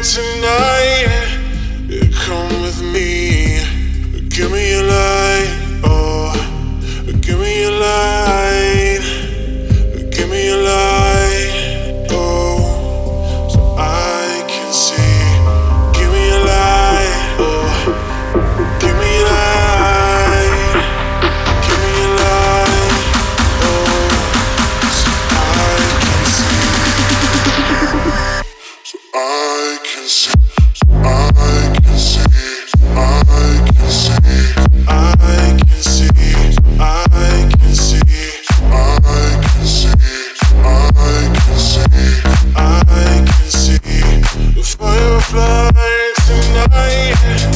tonight. Come with me. Give me your light. Oh, give me your light. Give me your light. Oh, so I can see. Give me your light. Oh, give me your light. Give me your light. Oh, so I can see. So I can see. Fireflies tonight.